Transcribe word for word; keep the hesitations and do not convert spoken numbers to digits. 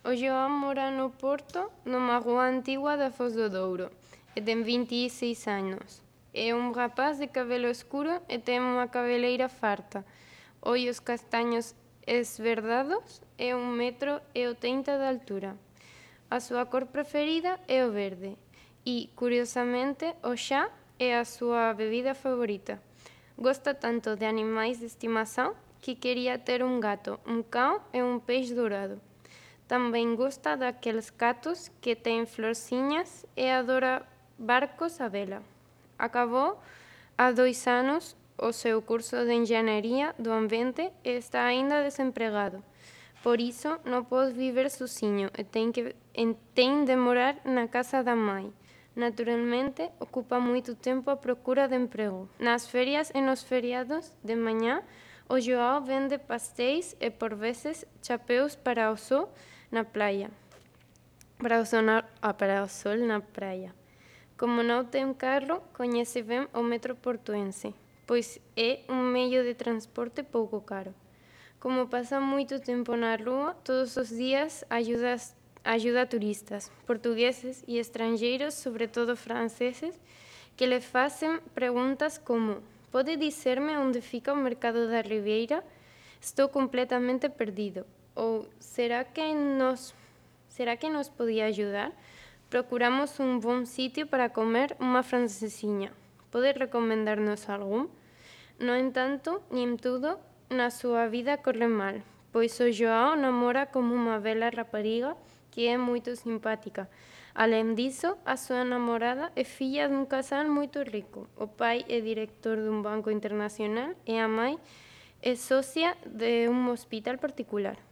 O João mora no Porto, numa rua antiga da Foz do Douro, e tem vinte e seis anos. É um rapaz de cabelo escuro e tem uma cabeleira farta, olhos castanhos esverdados e um metro e oitenta de altura. A sua cor preferida é o verde e, curiosamente, o chá é a sua bebida favorita. Gosta tanto de animais de estimação que queria ter um gato, um cão e um peixe dourado. Também gosta daqueles gatos que têm florzinhas e adora barcos à vela. Acabou há dois anos o seu curso de engenharia do ambiente e está ainda desempregado. Por isso, não pode viver sozinho e tem, que, e tem de morar na casa da mãe. Naturalmente, ocupa muito tempo à procura de emprego. Nas férias e nos feriados, de manhã, o João vende pastéis e, por vezes, chapéus para o sol na praia. Para o sol na, ah, para o sol na praia. Como não tem carro, conhece bem o metro portuense, pois é um meio de transporte pouco caro. Como passa muito tempo na rua, todos os dias ajuda, ajuda turistas, portugueses e estrangeiros, sobretudo franceses, que lhe fazem perguntas como: pode dizer-me onde fica o Mercado da Ribeira? Estou completamente perdido. Ou será que nos, será que nos podia ajudar? Procuramos um bom sítio para comer uma francesinha. Pode recomendar-nos algum? No entanto, nem tudo na sua vida corre mal, pois o João namora com uma bela rapariga que é muito simpática. Além disso, a sua namorada é filha de um casal muito rico. O pai é diretor de um banco internacional e a mãe é sócia de um hospital particular.